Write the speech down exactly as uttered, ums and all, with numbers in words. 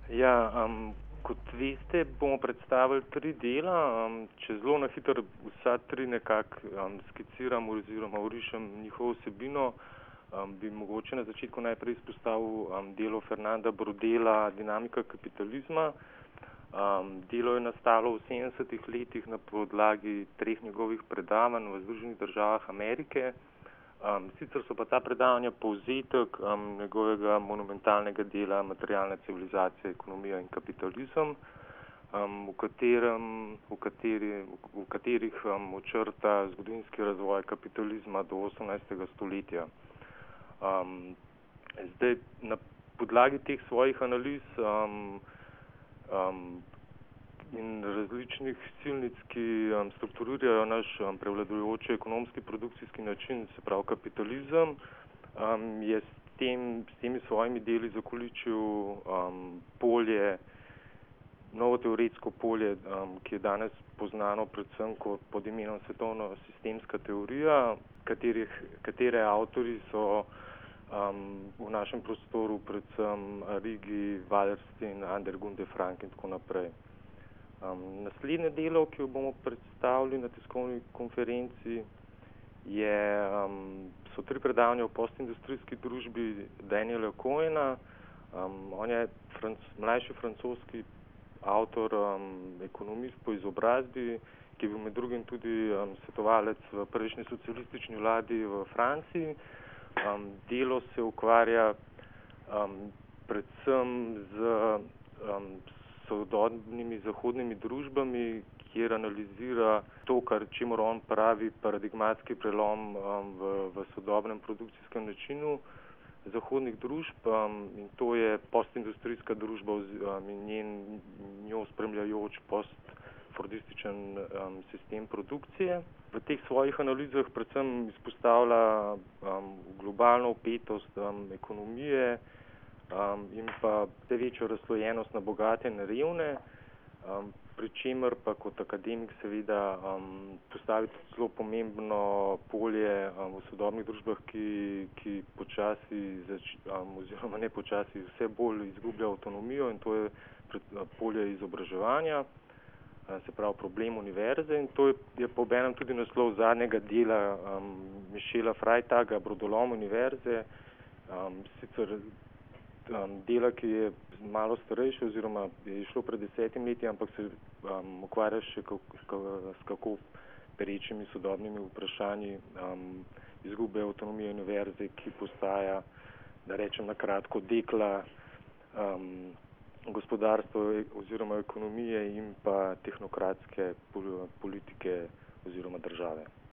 Ja, um, kot veste, bomo predstavili tri dela. Um, če zelo na hitro vsa tri nekako um, skiciram oziroma orišem njihovo vsebino, um, bi mogoče na začetku najprej izpostavil um, delo Fernanda Braudela Dinamika kapitalizma. Um, delo je nastalo v sedemdesetih letih na podlagi treh njegovih predavanj v Združenih državah Amerike. Um, sicer so pa ta predavanja povzetek um, njegovega monumentalnega dela Materialna civilizacija, ekonomija in kapitalizem, um, v, katerem, v, kateri, v katerih um, očrta zgodovinski razvoj kapitalizma do osemnajstega stoletja. Um, zdaj, na podlagi teh svojih analiz um, um, in različnih silnic, ki um, strukturirajo naš um, prevladujoči ekonomski produkcijski način, se pravi kapitalizem, um, je s, tem, s temi svojimi deli zakoličil um, polje, novo teoretsko polje, um, ki je danes poznano predvsem kot pod imenom svetovno sistemska teorija, katerih, katere avtori so um, v našem prostoru predvsem Arrighi, Wallerstein, Andergunde Frank in tako naprej. Um, naslednje delo, ki jo bomo predstavili na tiskovni konferenci, je, um, so tri predavanja o postindustrijski družbi Daniela Cohena. Um, on je franc, mlajši francoski avtor, um, ekonomist po izobrazbi, ki je bil med drugim tudi um, svetovalec v prejšnji socialistični vladi v Franciji. Um, delo se ukvarja um, predvsem z um, sodobnimi zahodnimi družbami, kjer analizira to, kar čemur on pravi paradigmatski prelom um, v, v sodobnem produkcijskem načinu zahodnih družb, um, in to je postindustrijska družba um, in njen, njo spremljajoč postfordističen um, sistem produkcije. V teh svojih analizah predvsem izpostavlja um, globalno vpetost um, ekonomije, Um, in pa vse večjo razslojenost na bogate in revne, um, pri čemer pa kot akademik seveda um, postaviti zelo pomembno polje um, v sodobnih družbah, ki, ki počasi, zač, um, oziroma ne počasi, vse bolj izgublja avtonomijo, in to je pred, polje izobraževanja, um, se pravi problem univerze, in to je, je pa obenem tudi naslov zadnjega dela um, Michela Freytaga, Brodolom univerze, um, sicer Um, dela, ki je malo starejše oziroma je šlo pred desetim leti, ampak se um, ukvarja še kako, s kako perečimi sodobnimi vprašanji um, izgube avtonomije univerze, ki postaja, da rečem na kratko, dekla um, gospodarstvo oziroma ekonomije in pa tehnokratske politike oziroma države.